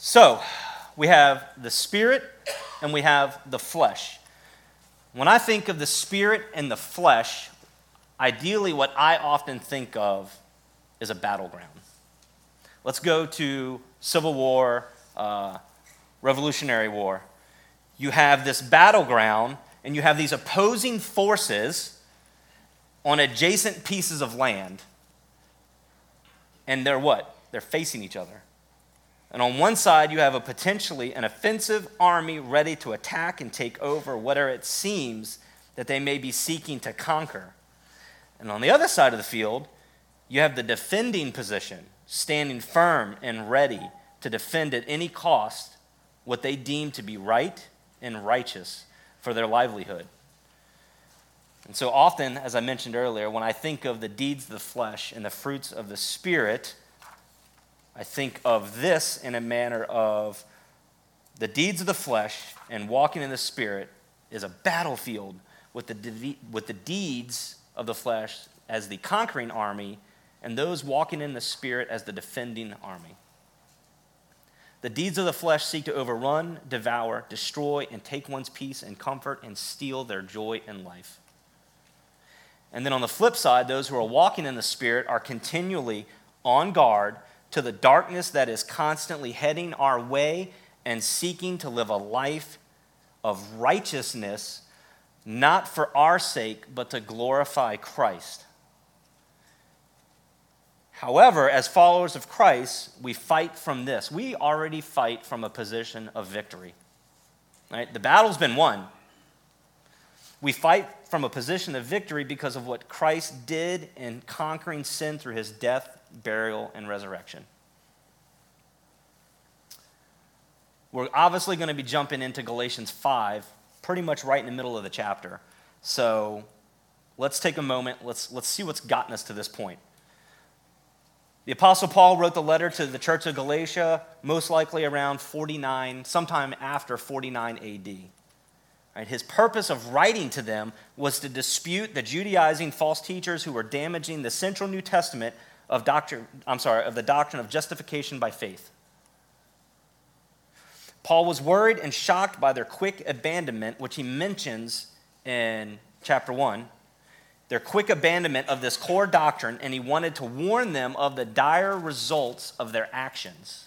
So, we have the spirit and we have the flesh. When I think of the spirit and the flesh, ideally what I often think of is a battleground. Let's go to Civil War, Revolutionary War. You have this battleground and you have these opposing forces on adjacent pieces of land. And they're what? They're facing each other. And on one side, you have potentially an offensive army ready to attack and take over whatever it seems that they may be seeking to conquer. And on the other side of the field, you have the defending position, standing firm and ready to defend at any cost what they deem to be right and righteous for their livelihood. And so often, as I mentioned earlier, when I think of the deeds of the flesh and the fruits of the Spirit, I think of this in a manner of the deeds of the flesh and walking in the Spirit is a battlefield with the deeds of the flesh as the conquering army and those walking in the Spirit as the defending army. The deeds of the flesh seek to overrun, devour, destroy, and take one's peace and comfort and steal their joy in life. And then on the flip side, those who are walking in the Spirit are continually on guard to the darkness that is constantly heading our way and seeking to live a life of righteousness, not for our sake, but to glorify Christ. However, as followers of Christ, we fight from this. We already fight from a position of victory. Right? The battle's been won. We fight from a position of victory because of what Christ did in conquering sin through his death, burial, and resurrection. We're obviously going to be jumping into Galatians 5, pretty much right in the middle of the chapter. So let's take a moment. Let's see what's gotten us to this point. The Apostle Paul wrote the letter to the church of Galatia, most likely around 49, sometime after 49 AD. Right, his purpose of writing to them was to dispute the Judaizing false teachers who were damaging the central New Testament of the doctrine of justification by faith. Paul was worried and shocked by their quick abandonment, which he mentions in chapter 1, their quick abandonment of this core doctrine, and he wanted to warn them of the dire results of their actions.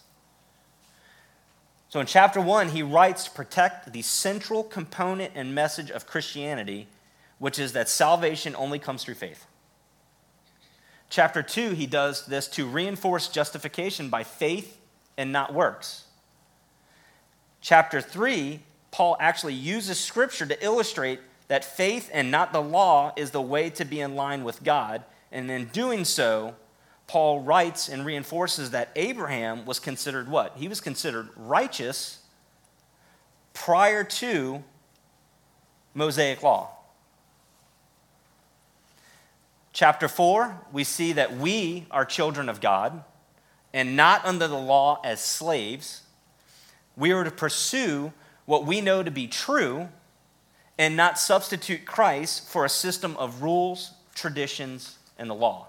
So in chapter 1, he writes to protect the central component and message of Christianity, which is that salvation only comes through faith. Chapter 2, he does this to reinforce justification by faith and not works. Chapter 3, Paul actually uses Scripture to illustrate that faith and not the law is the way to be in line with God, and in doing so, Paul writes and reinforces that Abraham was considered what? He was considered righteous prior to Mosaic law. Chapter 4, we see that we are children of God and not under the law as slaves. We are to pursue what we know to be true and not substitute Christ for a system of rules, traditions, and the law.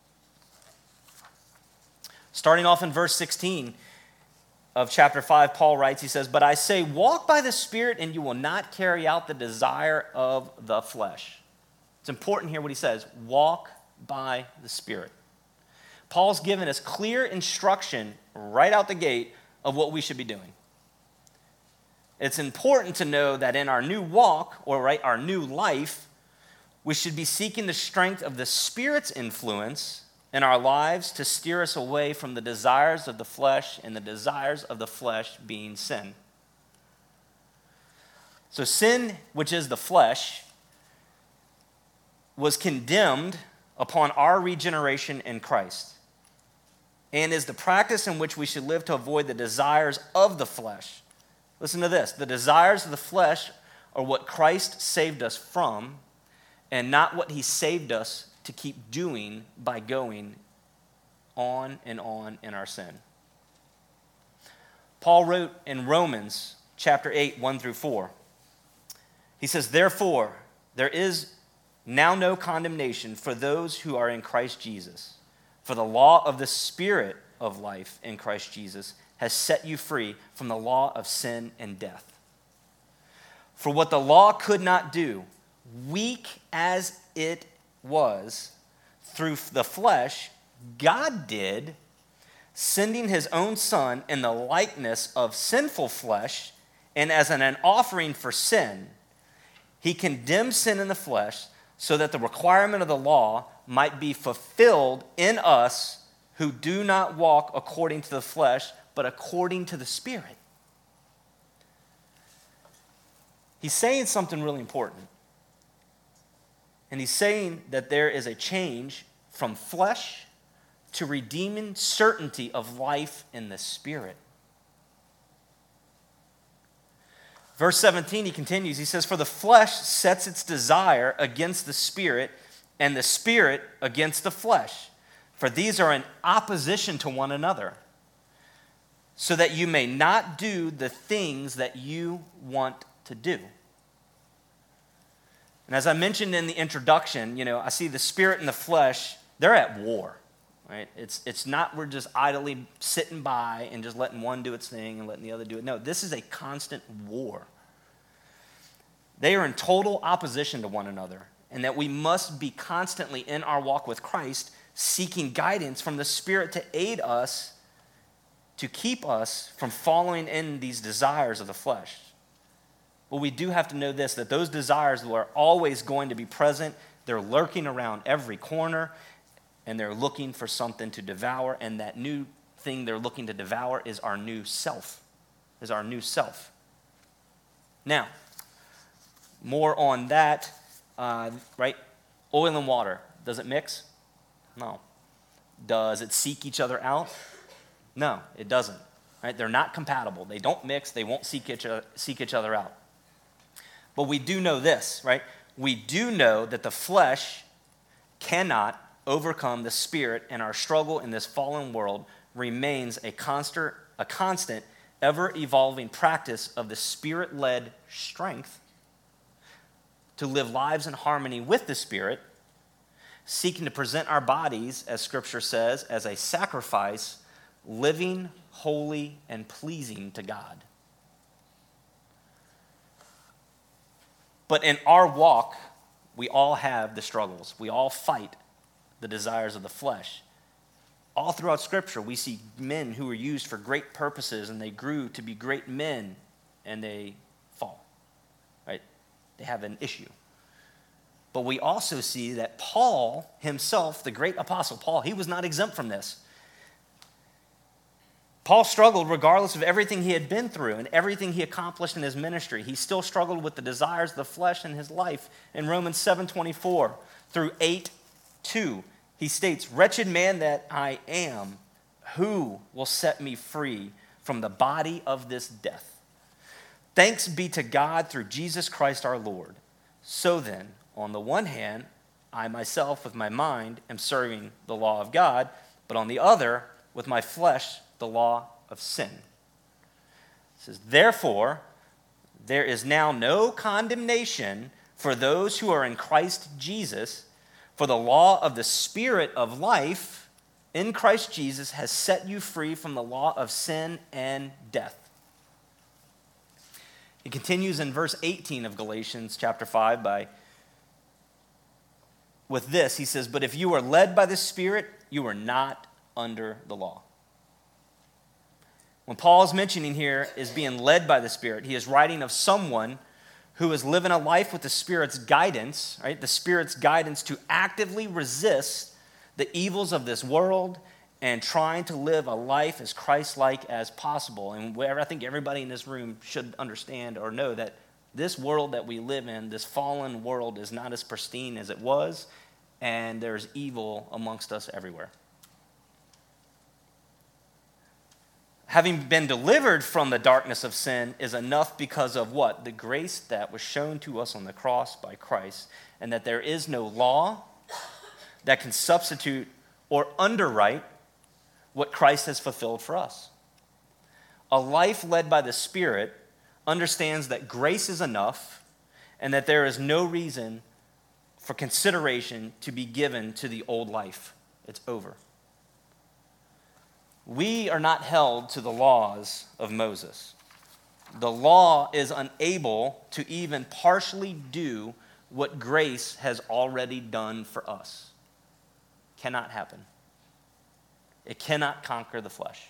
Starting off in verse 16 of chapter 5, Paul writes, he says, "But I say, walk by the Spirit, and you will not carry out the desire of the flesh." It's important here what he says, walk by the Spirit. Paul's given us clear instruction right out the gate of what we should be doing. It's important to know that in our new walk, or our new life, we should be seeking the strength of the Spirit's influence in our lives to steer us away from the desires of the flesh, and the desires of the flesh being sin. So sin, which is the flesh, was condemned upon our regeneration in Christ, and is the practice in which we should live to avoid the desires of the flesh. Listen to this. The desires of the flesh are what Christ saved us from, and not what he saved us to keep doing by going on and on in our sin. Paul wrote in Romans chapter 8, 1 through 4. He says, "Therefore, there is now no condemnation for those who are in Christ Jesus. For the law of the Spirit of life in Christ Jesus has set you free from the law of sin and death. For what the law could not do, weak as it was, through the flesh, God did, sending his own Son in the likeness of sinful flesh, and as an offering for sin. He condemned sin in the flesh so that the requirement of the law might be fulfilled in us who do not walk according to the flesh, but according to the Spirit. He's saying something really important. And he's saying that there is a change from flesh to redeeming certainty of life in the Spirit. Verse 17, he continues. He says, for the flesh sets its desire against the Spirit, and the Spirit against the flesh. For these are in opposition to one another, so that you may not do the things that you want to do. And as I mentioned in the introduction, I see the Spirit and the flesh, they're at war. Right? It's not we're just idly sitting by and just letting one do its thing and letting the other do it. No, this is a constant war. They are in total opposition to one another, and that we must be constantly in our walk with Christ seeking guidance from the Spirit to aid us, to keep us from following in these desires of the flesh. But we do have to know this, that those desires are always going to be present. They're lurking around every corner, and they're looking for something to devour, and that new thing they're looking to devour is our new self, Now, more on that, right? Oil and water, does it mix? No. Does it seek each other out? No, it doesn't. Right? They're not compatible. They don't mix. They won't seek each other out. But we do know this, right? We do know that the flesh cannot overcome the Spirit, and our struggle in this fallen world remains a constant, ever-evolving practice of the Spirit-led strength to live lives in harmony with the Spirit, seeking to present our bodies, as Scripture says, as a sacrifice, living, holy, and pleasing to God. But in our walk, we all have the struggles. We all fight the desires of the flesh. All throughout Scripture, we see men who were used for great purposes, and they grew to be great men, and they fall. Right? They have an issue. But we also see that Paul himself, the great apostle Paul, he was not exempt from this. Paul struggled regardless of everything he had been through and everything he accomplished in his ministry. He still struggled with the desires of the flesh in his life. In Romans 7:24 through 8:2, he states, "Wretched man that I am, who will set me free from the body of this death? Thanks be to God through Jesus Christ our Lord. So then, on the one hand, I myself with my mind am serving the law of God, but on the other, with my flesh, the law of sin." It says, "Therefore, there is now no condemnation for those who are in Christ Jesus, for the law of the Spirit of life in Christ Jesus has set you free from the law of sin and death." He continues in verse 18 of Galatians chapter 5 with this. He says, "But if you are led by the Spirit, you are not under the law." When Paul is mentioning here is being led by the Spirit, he is writing of someone who is living a life with the Spirit's guidance, right? The Spirit's guidance to actively resist the evils of this world and trying to live a life as Christ-like as possible. And where I think everybody in this room should understand or know that this world that we live in, this fallen world, is not as pristine as it was, and there's evil amongst us everywhere. Having been delivered from the darkness of sin is enough because of what? The grace that was shown to us on the cross by Christ, and that there is no law that can substitute or underwrite what Christ has fulfilled for us. A life led by the Spirit understands that grace is enough and that there is no reason for consideration to be given to the old life. It's over. We are not held to the laws of Moses. The law is unable to even partially do what grace has already done for us. Cannot happen. It cannot conquer the flesh.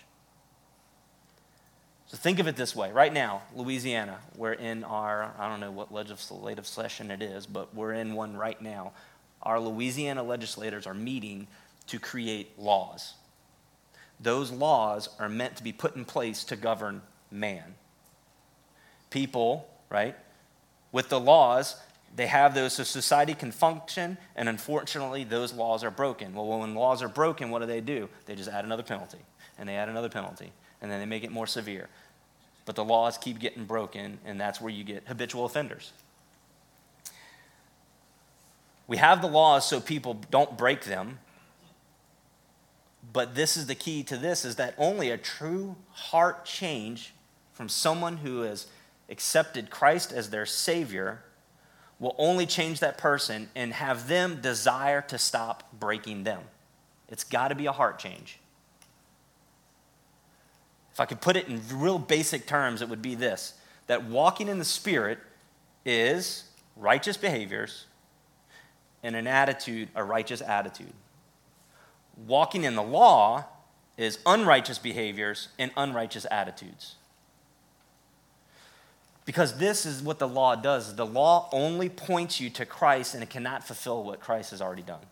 So think of it this way. Right now, Louisiana, we're in our, I don't know what legislative session it is, but we're in one right now. Our Louisiana legislators are meeting to create laws. Those laws are meant to be put in place to govern man. People, right, with the laws, they have those so society can function, and unfortunately, those laws are broken. Well, when laws are broken, what do? They just add another penalty, and they add another penalty, and then they make it more severe. But the laws keep getting broken, and that's where you get habitual offenders. We have the laws so people don't break them, but this is the key to this, is that only a true heart change from someone who has accepted Christ as their Savior will only change that person and have them desire to stop breaking them. It's got to be a heart change. If I could put it in real basic terms, it would be this, that walking in the Spirit is righteous behaviors and an attitude, a righteous attitude. Walking in the law is unrighteous behaviors and unrighteous attitudes. Because this is what the law does. The law only points you to Christ, and it cannot fulfill what Christ has already done.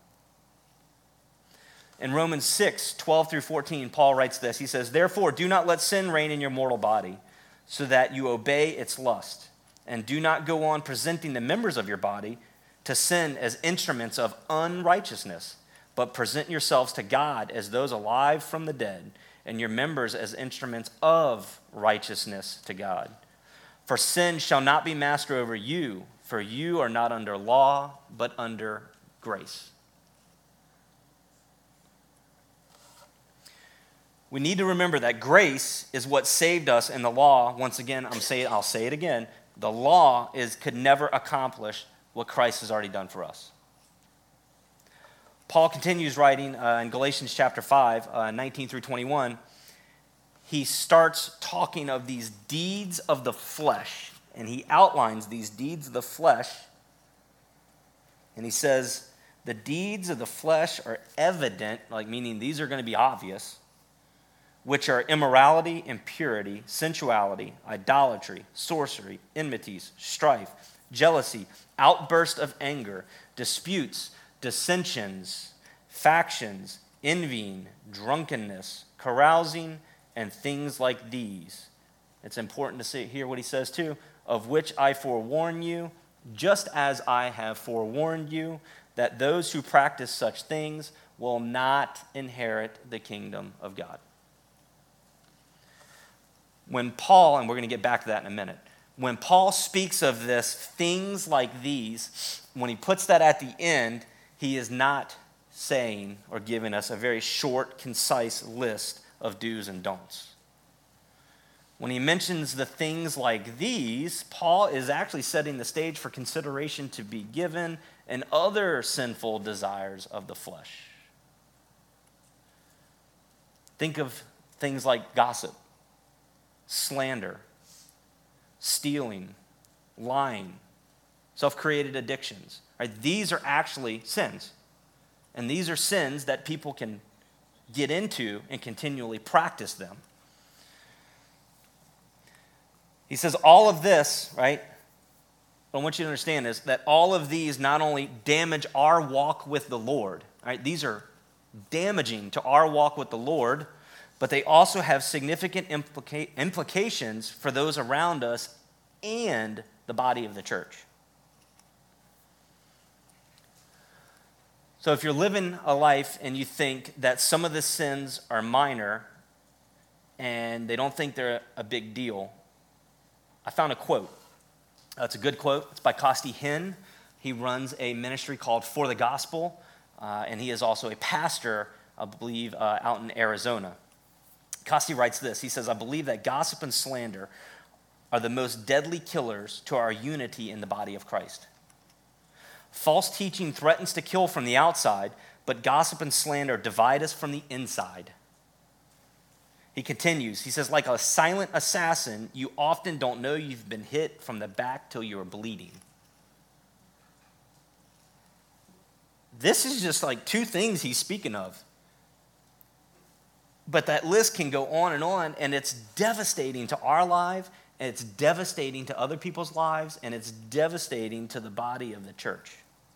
In Romans 6, 12 through 14, Paul writes this. He says, "Therefore, do not let sin reign in your mortal body, so that you obey its lust. And do not go on presenting the members of your body to sin as instruments of unrighteousness, but present yourselves to God as those alive from the dead, and your members as instruments of righteousness to God. For sin shall not be master over you, for you are not under law, but under grace." We need to remember that grace is what saved us, and the law, once again, I'll say it again, the law could never accomplish what Christ has already done for us. Paul continues writing in Galatians chapter 5, 19 through 21. He starts talking of these deeds of the flesh, and he outlines these deeds of the flesh, and he says, the deeds of the flesh are evident, like meaning these are going to be obvious, which are immorality, impurity, sensuality, idolatry, sorcery, enmities, strife, jealousy, outburst of anger, disputes, dissensions, factions, envying, drunkenness, carousing, and things like these. It's important to hear what he says too, of which I forewarn you, just as I have forewarned you, that those who practice such things will not inherit the kingdom of God. When Paul, and we're going to get back to that in a minute, when Paul speaks of this, things like these, when he puts that at the end, he is not saying or giving us a very short, concise list of do's and don'ts. When he mentions the things like these, Paul is actually setting the stage for consideration to be given and other sinful desires of the flesh. Think of things like gossip, slander, stealing, lying, self-created addictions. Right? These are actually sins. And these are sins that people can get into and continually practice them. He says all of this, right? What I want you to understand is that all of these not only damage our walk with the Lord, right? These are damaging to our walk with the Lord, but they also have significant implications for those around us and the body of the church. So if you're living a life and you think that some of the sins are minor and they don't think they're a big deal, I found a quote. It's a good quote. It's by Costi Hinn. He runs a ministry called For the Gospel, and he is also a pastor, I believe, out in Arizona. Costi writes this. He says, "I believe that gossip and slander are the most deadly killers to our unity in the body of Christ. False teaching threatens to kill from the outside, but gossip and slander divide us from the inside. He continues. He says, like a silent assassin, you often don't know you've been hit from the back till you're bleeding. This is just like two things he's speaking of. But that list can go on, and it's devastating to our life, and it's devastating to other people's lives, and it's devastating to the body of the church.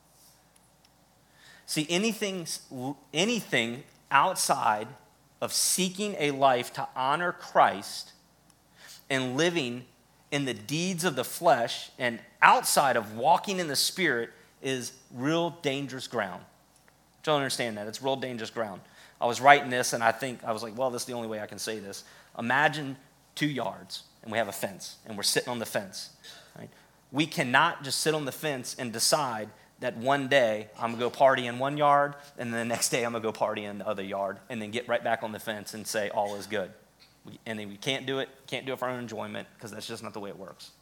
See, anything outside of seeking a life to honor Christ and living in the deeds of the flesh and outside of walking in the Spirit is real dangerous ground. Don't understand that. It's real dangerous ground. I was writing this, and I was like, well, this is the only way I can say this. Imagine 2 yards, and we have a fence, and we're sitting on the fence. Right? We cannot just sit on the fence and decide that one day I'm going to go party in 1 yard, and then the next day I'm going to go party in the other yard, and then get right back on the fence and say all is good. And then we can't do it for our own enjoyment, because that's just not the way it works.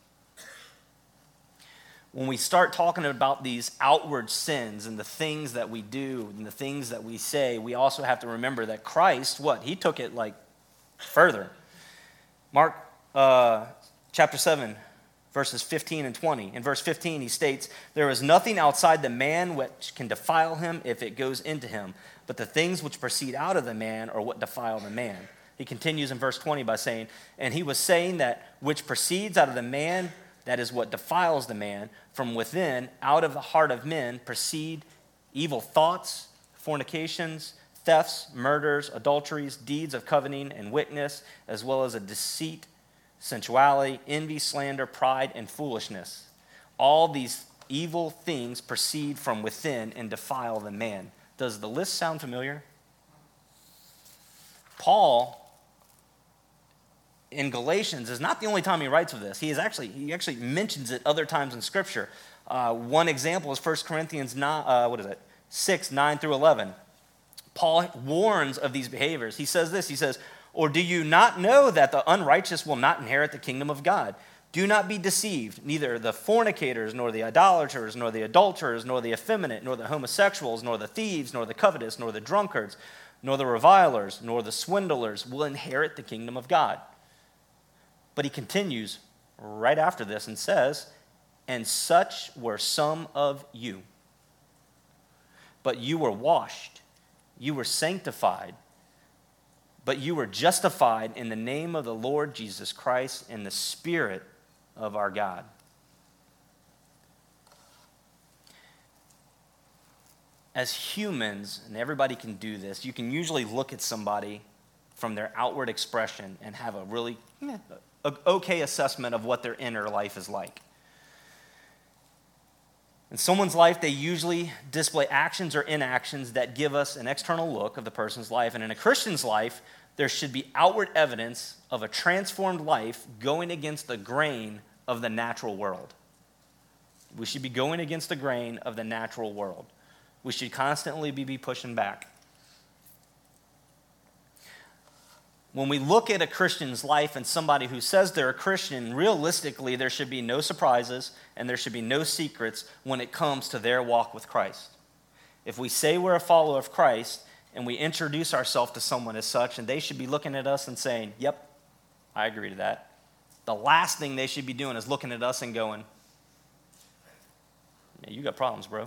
When we start talking about these outward sins and the things that we do and the things that we say, we also have to remember that Christ, he took it like further. Mark chapter 7, verses 15 and 20. In verse 15, he states, there is nothing outside the man which can defile him if it goes into him, but the things which proceed out of the man are what defile the man. He continues in verse 20 by saying, and he was saying that which proceeds out of the man, that is what defiles the man. From within, out of the heart of men, proceed evil thoughts, fornications, thefts, murders, adulteries, deeds of coveting and wickedness, as well as a deceit, sensuality, envy, slander, pride, and foolishness. All these evil things proceed from within and defile the man. Does the list sound familiar? Paul, in Galatians, is not the only time he writes of this. He actually mentions it other times in Scripture. One example is 1 Corinthians 6, 9 through 11. Paul warns of these behaviors. He says this, he says, or do you not know that the unrighteous will not inherit the kingdom of God? Do not be deceived. Neither the fornicators, nor the idolaters, nor the adulterers, nor the effeminate, nor the homosexuals, nor the thieves, nor the covetous, nor the drunkards, nor the revilers, nor the swindlers will inherit the kingdom of God. But he continues right after this and says, and such were some of you. But you were washed, you were sanctified, but you were justified in the name of the Lord Jesus Christ and the Spirit of our God. As humans, and everybody can do this, you can usually look at somebody from their outward expression and have a really okay assessment of what their inner life is like. In someone's life, they usually display actions or inactions that give us an external look of the person's life. And in a Christian's life, there should be outward evidence of a transformed life going against the grain of the natural world. We should be going against the grain of the natural world. We should constantly be pushing back. When we look at a Christian's life and somebody who says they're a Christian, realistically, there should be no surprises and there should be no secrets when it comes to their walk with Christ. If we say we're a follower of Christ and we introduce ourselves to someone as such, and they should be looking at us and saying, yep, I agree to that. The last thing they should be doing is looking at us and going, yeah, you got problems, bro.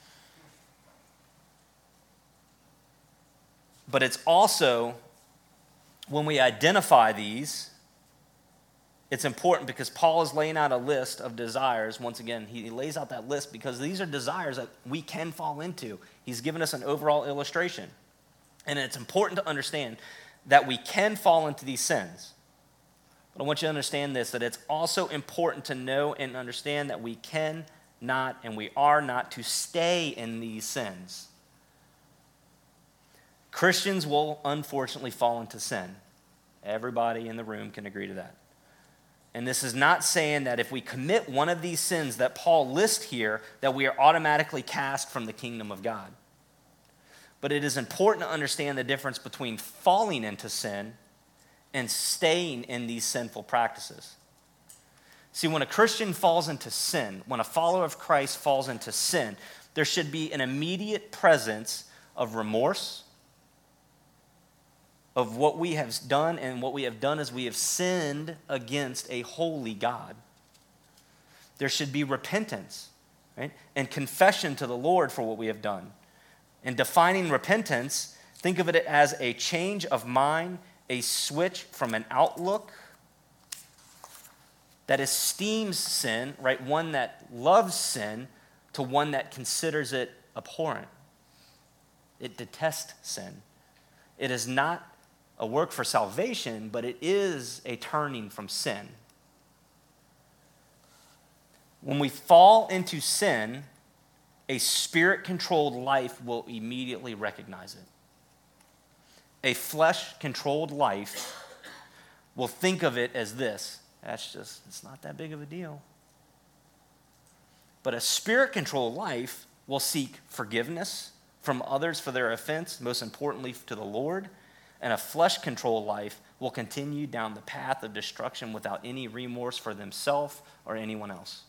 But it's also, when we identify these, it's important because Paul is laying out a list of desires. Once again, he lays out that list because these are desires that we can fall into. He's given us an overall illustration. And it's important to understand that we can fall into these sins. But I want you to understand this, that it's also important to know and understand that we can not and we are not to stay in these sins. Christians will unfortunately fall into sin. Everybody in the room can agree to that. And this is not saying that if we commit one of these sins that Paul lists here, that we are automatically cast from the kingdom of God. But it is important to understand the difference between falling into sin and staying in these sinful practices. See, when a Christian falls into sin, when a follower of Christ falls into sin, there should be an immediate presence of remorse, of what we have done, and what we have done is we have sinned against a holy God. There should be repentance, right? And confession to the Lord for what we have done. And defining repentance, think of it as a change of mind, a switch from an outlook that esteems sin, right? One that loves sin, to one that considers it abhorrent. It detests sin. It is not a work for salvation, but it is a turning from sin. When we fall into sin, a spirit-controlled life will immediately recognize it. A flesh-controlled life will think of it as this. It's not that big of a deal. But a spirit-controlled life will seek forgiveness from others for their offense, most importantly to the Lord. And a flesh-controlled life will continue down the path of destruction without any remorse for themselves or anyone else.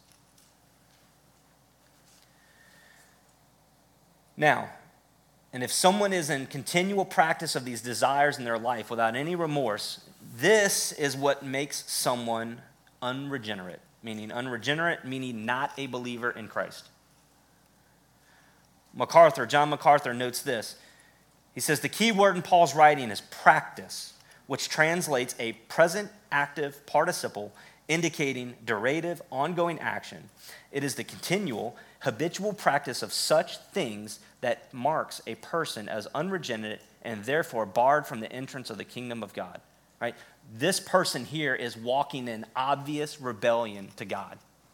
Now, and if someone is in continual practice of these desires in their life without any remorse, this is what makes someone unregenerate, meaning not a believer in Christ. John MacArthur notes this. He says, the key word in Paul's writing is practice, which translates a present active participle indicating durative, ongoing action. It is the continual, habitual practice of such things that marks a person as unregenerate and therefore barred from the entrance of the kingdom of God. Right? This person here is walking in obvious rebellion to God.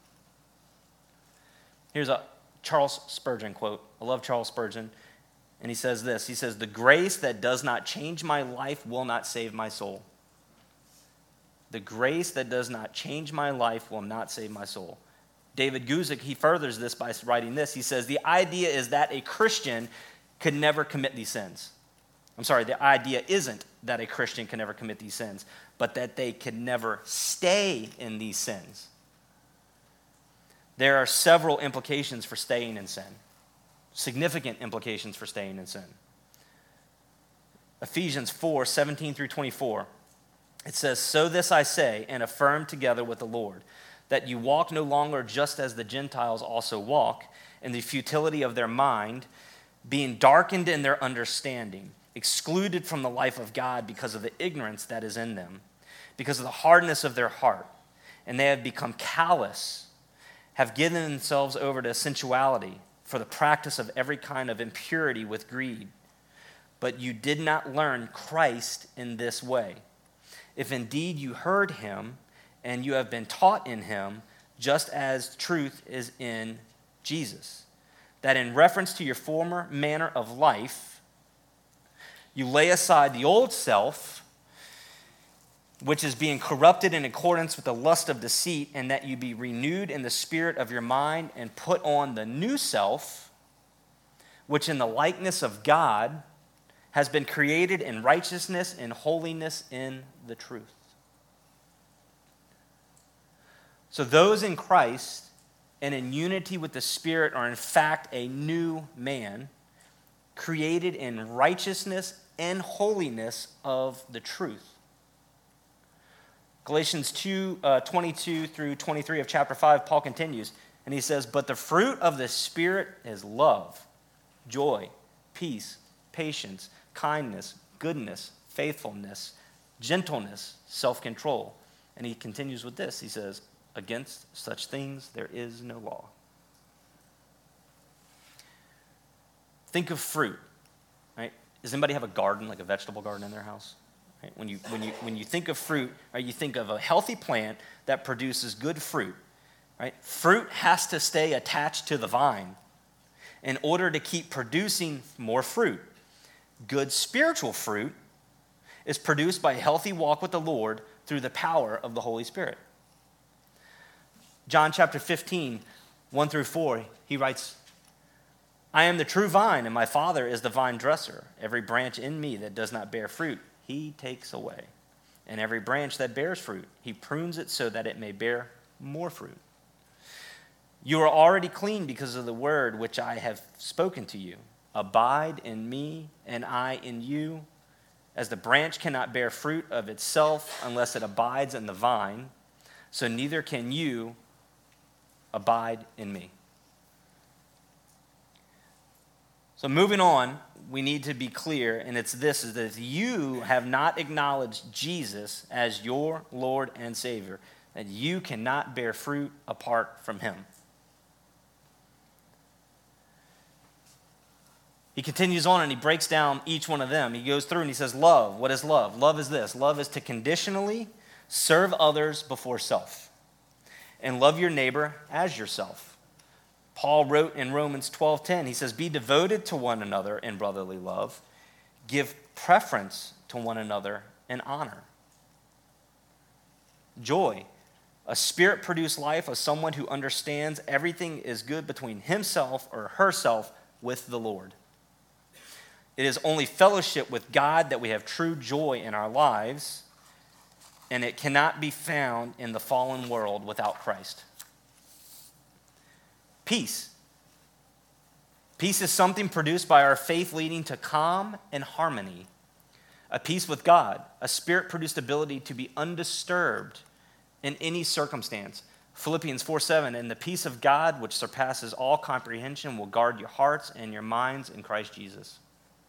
Here's a Charles Spurgeon quote. I love Charles Spurgeon. And he says this. He says, the grace that does not change my life will not save my soul. The grace that does not change my life will not save my soul. David Guzik, he furthers this by writing this. He says, the idea is that a Christian could never commit these sins. The idea isn't that a Christian can never commit these sins, but that they can never stay in these sins. There are several implications for staying in sin. Significant implications for staying in sin. Ephesians 4:17-24. It says, so this I say and affirm together with the Lord, that you walk no longer just as the Gentiles also walk, in the futility of their mind, being darkened in their understanding, excluded from the life of God because of the ignorance that is in them, because of the hardness of their heart, and they have become callous, have given themselves over to sensuality for the practice of every kind of impurity with greed. But you did not learn Christ in this way. If indeed you heard him and you have been taught in him, just as truth is in Jesus, that in reference to your former manner of life, you lay aside the old self, which is being corrupted in accordance with the lust of deceit, and that you be renewed in the spirit of your mind and put on the new self, which in the likeness of God has been created in righteousness and holiness in the truth. So those in Christ and in unity with the Spirit are in fact a new man, created in righteousness and holiness of the truth. Galatians 2:22-23 of chapter 5, Paul continues, and he says, but the fruit of the Spirit is love, joy, peace, patience, kindness, goodness, faithfulness, gentleness, self-control. And he continues with this. He says, against such things there is no law. Think of fruit, right? Does anybody have a garden, like a vegetable garden in their house? Right? When you think of fruit, right, you think of a healthy plant that produces good fruit. Right? Fruit has to stay attached to the vine in order to keep producing more fruit. Good spiritual fruit is produced by a healthy walk with the Lord through the power of the Holy Spirit. John chapter 15, 1-4, he writes, I am the true vine, and my Father is the vine dresser. Every branch in me that does not bear fruit, he takes away. And every branch that bears fruit, he prunes it so that it may bear more fruit. You are already clean because of the word which I have spoken to you. Abide in me, and I in you. As the branch cannot bear fruit of itself unless it abides in the vine, so neither can you abide in me. So moving on, we need to be clear, and it's this, is that if you have not acknowledged Jesus as your Lord and Savior, that you cannot bear fruit apart from him. He continues on and he breaks down each one of them. He goes through and he says, love. What is love? Love is this. Love is to conditionally serve others before self and love your neighbor as yourself. Paul wrote in Romans 12:10, he says, be devoted to one another in brotherly love. Give preference to one another in honor. Joy, a spirit-produced life of someone who understands everything is good between himself or herself with the Lord. It is only fellowship with God that we have true joy in our lives, and it cannot be found in the fallen world without Christ. Peace. Peace is something produced by our faith leading to calm and harmony. A peace with God, a spirit-produced ability to be undisturbed in any circumstance. Philippians 4:7, and the peace of God, which surpasses all comprehension, will guard your hearts and your minds in Christ Jesus.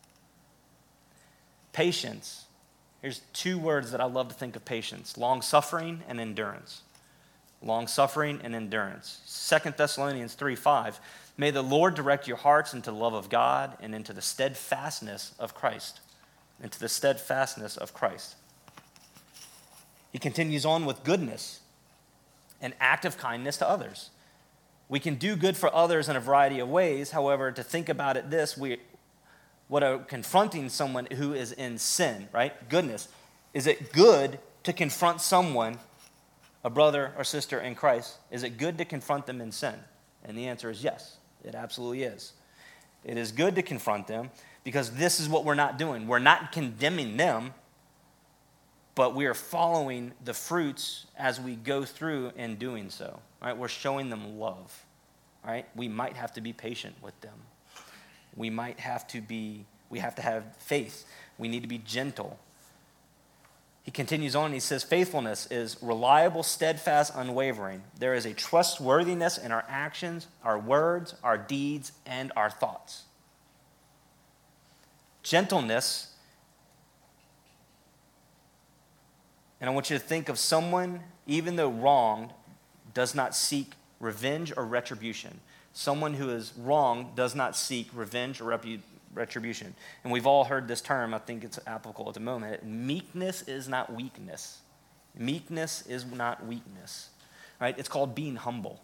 Patience. Here's two words that I love to think of patience: long-suffering and endurance. Long-suffering and endurance. 2 Thessalonians 3:5, may the Lord direct your hearts into the love of God and into the steadfastness of Christ. Into the steadfastness of Christ. He continues on with goodness, an act of kindness to others. We can do good for others in a variety of ways. However, to think about it confronting someone who is in sin, right? Goodness. Is it good to confront someone, a brother or sister in Christ? Is it good to confront them in sin? And the answer is yes, it absolutely is. It is good to confront them because this is what we're not doing. We're not condemning them, but we are following the fruits as we go through in doing so, right? We're showing them love, right? We might have to be patient with them. We have to have faith. We need to be gentle. He continues on and he says, faithfulness is reliable, steadfast, unwavering. There is a trustworthiness in our actions, our words, our deeds, and our thoughts. Gentleness, and I want you to think of someone, even though wronged, does not seek revenge or retribution. Someone who is wronged does not seek revenge or retribution. And we've all heard this term. I think it's applicable at the moment. Meekness is not weakness. Meekness is not weakness. Right? It's called being humble.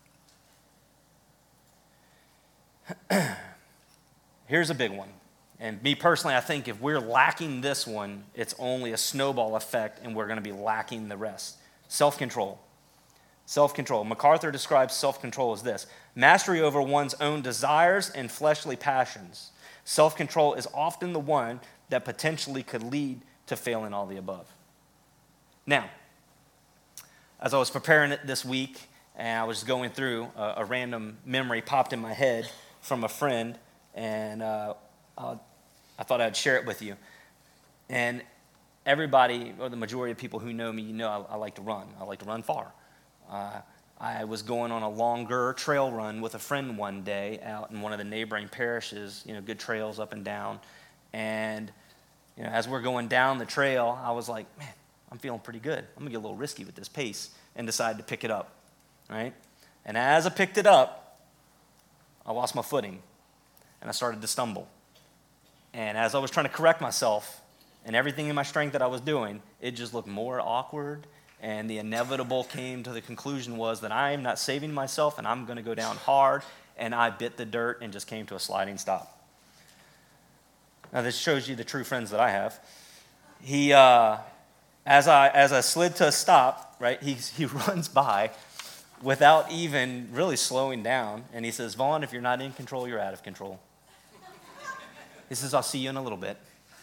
Here's a big one. And me personally, I think if we're lacking this one, it's only a snowball effect and we're going to be lacking the rest. Self-control. Self-control. MacArthur describes self-control as this: mastery over one's own desires and fleshly passions. Self-control is often the one that potentially could lead to failing all the above. Now, as I was preparing it this week and I was going through, a random memory popped in my head from a friend, and I thought I'd share it with you. And everybody, or the majority of people who know me, you know I like to run. I like to run far. I was going on a longer trail run with a friend one day out in one of the neighboring parishes, good trails up and down. And, as we're going down the trail, I was like, man, I'm feeling pretty good. I'm going to get a little risky with this pace, and decided to pick it up, right? And as I picked it up, I lost my footing, and I started to stumble. And as I was trying to correct myself and everything in my strength that I was doing, it just looked more awkward. And the inevitable came to the conclusion was that I am not saving myself and I'm going to go down hard. And I bit the dirt and just came to a sliding stop. Now this shows you the true friends that I have. He, as I slid to a stop, right, he runs by without even really slowing down. And he says, Vaughn, if you're not in control, you're out of control. He says, I'll see you in a little bit.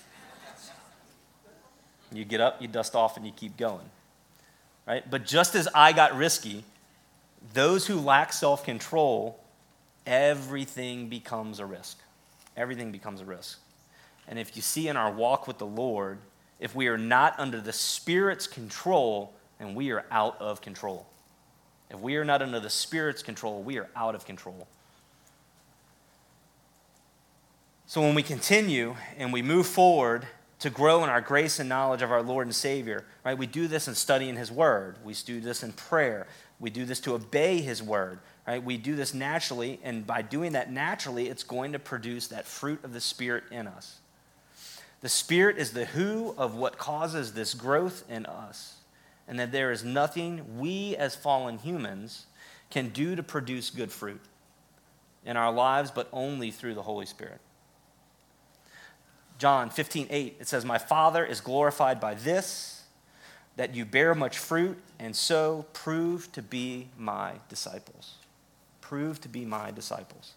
You get up, you dust off, and you keep going. Right? But just as I got risky, those who lack self-control, everything becomes a risk. Everything becomes a risk. And if you see in our walk with the Lord, if we are not under the Spirit's control, then we are out of control. If we are not under the Spirit's control, we are out of control. So when we continue and we move forward to grow in our grace and knowledge of our Lord and Savior, right? We do this in studying His Word. We do this in prayer. We do this to obey His Word, right? We do this naturally, and by doing that naturally, it's going to produce that fruit of the Spirit in us. The Spirit is the who of what causes this growth in us, and that there is nothing we as fallen humans can do to produce good fruit in our lives, but only through the Holy Spirit. John 15:8, it says, "My Father is glorified by this, that you bear much fruit, and so prove to be my disciples." Prove to be my disciples.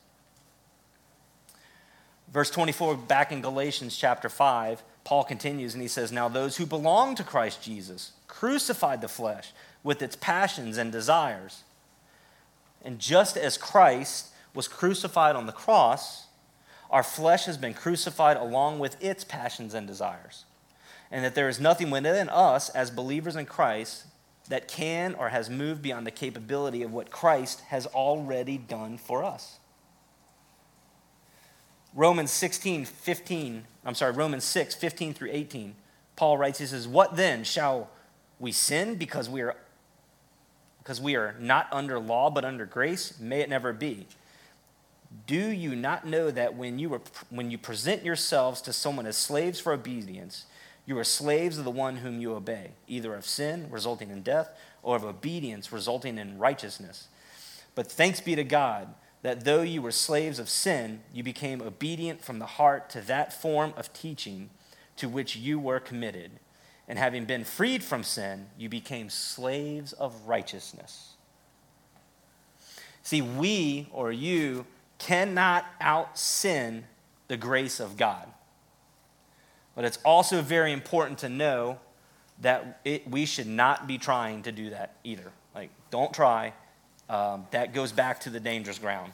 Verse 24, back in Galatians chapter 5, Paul continues and he says, "Now those who belong to Christ Jesus crucified the flesh with its passions and desires. And just as Christ was crucified on the cross, our flesh has been crucified along with its passions and desires. And that there is nothing within us as believers in Christ that can or has moved beyond the capability of what Christ has already done for us." Romans 6, 15 through 18, Paul writes, he says, "What then? Shall we sin because we are not under law but under grace? May it never be. Do you not know that when you present yourselves to someone as slaves for obedience, you are slaves of the one whom you obey, either of sin resulting in death or of obedience resulting in righteousness? But thanks be to God that though you were slaves of sin, you became obedient from the heart to that form of teaching to which you were committed. And having been freed from sin, you became slaves of righteousness." See, we or you cannot out-sin the grace of God. But it's also very important to know that we should not be trying to do that either. Like, don't try. That goes back to the dangerous ground.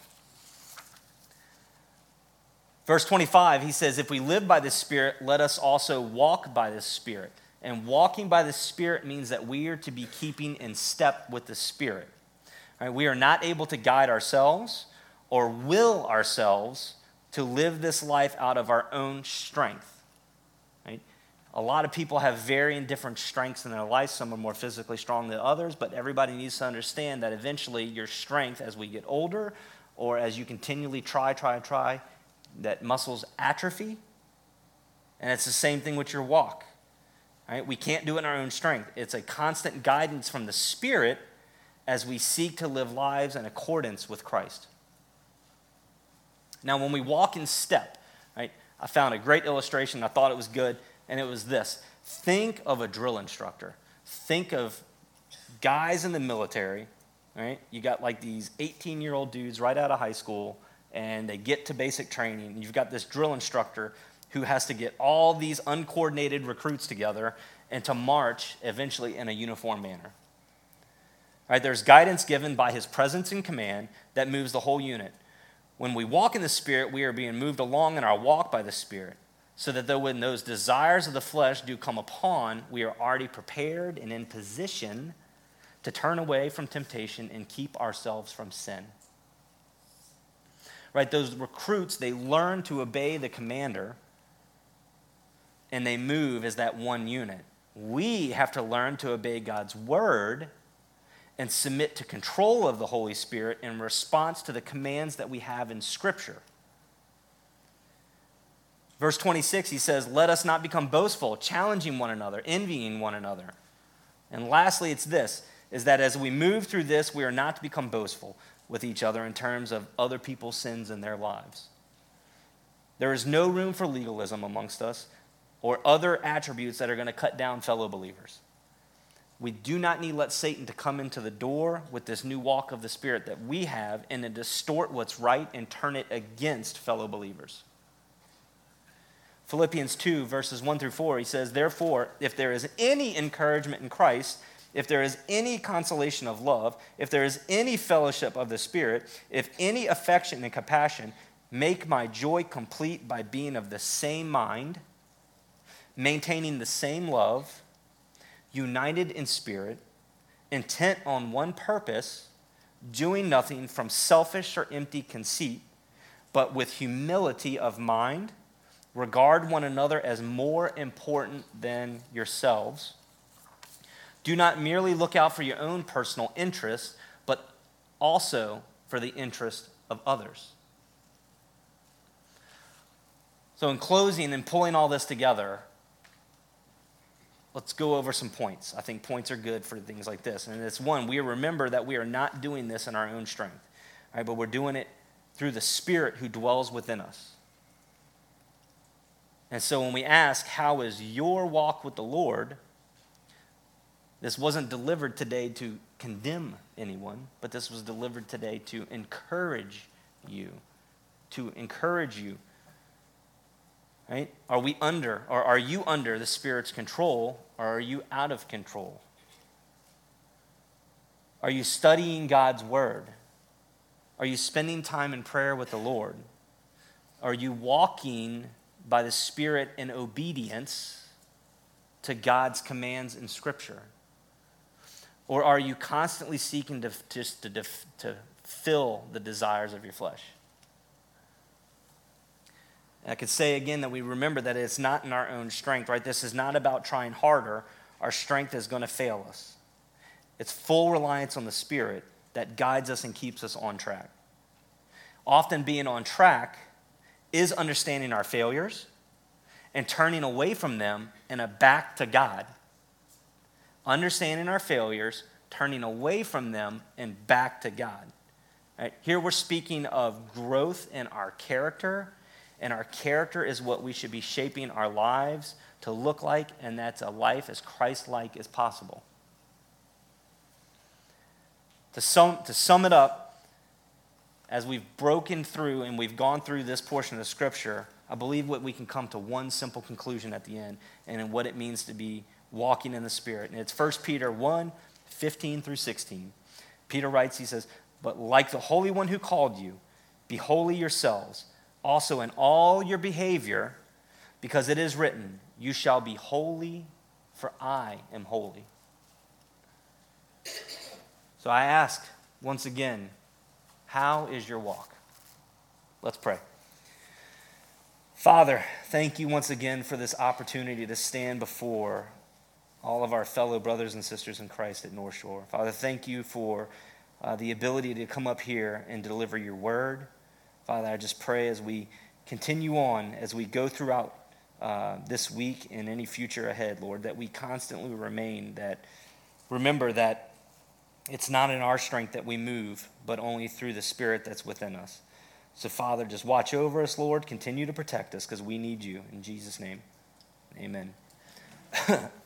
Verse 25, he says, "If we live by the Spirit, let us also walk by the Spirit." And walking by the Spirit means that we are to be keeping in step with the Spirit. Right? We are not able to guide ourselves or will ourselves to live this life out of our own strength. Right? A lot of people have varying different strengths in their life. Some are more physically strong than others, but everybody needs to understand that eventually your strength as we get older or as you continually try, that muscles atrophy. And it's the same thing with your walk. Right? We can't do it in our own strength. It's a constant guidance from the Spirit as we seek to live lives in accordance with Christ. Now, when we walk in step, right, I found a great illustration. I thought it was good, and it was this. Think of a drill instructor. Think of guys in the military, right? You got like these 18-year-old dudes right out of high school, and they get to basic training. And you've got this drill instructor who has to get all these uncoordinated recruits together and to march eventually in a uniform manner. Right? There's guidance given by his presence and command that moves the whole unit. When we walk in the Spirit, we are being moved along in our walk by the Spirit, so that though when those desires of the flesh do come upon, we are already prepared and in position to turn away from temptation and keep ourselves from sin. Right? Those recruits, they learn to obey the commander, and they move as that one unit. We have to learn to obey God's word and submit to control of the Holy Spirit in response to the commands that we have in Scripture. Verse 26, he says, "Let us not become boastful, challenging one another, envying one another." And lastly, it's this, is that as we move through this, we are not to become boastful with each other in terms of other people's sins in their lives. There is no room for legalism amongst us or other attributes that are going to cut down fellow believers. We do not need to let Satan to come into the door with this new walk of the Spirit that we have and to distort what's right and turn it against fellow believers. Philippians 2, verses 1 through 4, he says, "Therefore, if there is any encouragement in Christ, if there is any consolation of love, if there is any fellowship of the Spirit, if any affection and compassion, Make my joy complete by being of the same mind, maintaining the same love, united in spirit, intent on one purpose, doing nothing from selfish or empty conceit, but with humility of mind, regard one another as more important than yourselves. Do not merely look out for your own personal interests, but also for the interest of others. So in closing and pulling all this together, let's go over some points. I think points are good for things like this. And it's one, we remember that we are not doing this in our own strength, right? But we're doing it through the Spirit who dwells within us. And so when we ask, how is your walk with the Lord? This wasn't delivered today to condemn anyone, but this was delivered today to encourage you. To encourage you. Right? Are you under the Spirit's control, or are you out of control? Are you studying God's word? Are you spending time in prayer with the Lord? Are you walking by the Spirit in obedience to God's commands in Scripture? Or are you constantly seeking to fill the desires of your flesh? And I could say again that we remember that it's not in our own strength, right? This is not about trying harder. Our strength is going to fail us. It's full reliance on the Spirit that guides us and keeps us on track. Often being on track is understanding our failures and turning away from them and back to God. Understanding our failures, turning away from them and back to God. Right? Here we're speaking of growth in our character. And our character is what we should be shaping our lives to look like, and that's a life as Christ-like as possible. To sum it up, as we've broken through and we've gone through this portion of the Scripture, I believe what we can come to one simple conclusion at the end, and in what it means to be walking in the Spirit. And it's 1 Peter 1, 15 through 16. Peter writes, he says, "But like the Holy One who called you, be holy yourselves, also in all your behavior, because it is written, you shall be holy, for I am holy." So I ask once again, how is your walk? Let's pray. Father, thank you once again for this opportunity to stand before all of our fellow brothers and sisters in Christ at North Shore. Father, thank you for the ability to come up here and deliver your word. Father, I just pray as we continue on, as we go throughout this week and any future ahead, Lord, that we constantly remember that it's not in our strength that we move, but only through the Spirit that's within us. So, Father, just watch over us, Lord. Continue to protect us because we need you. In Jesus' name, amen.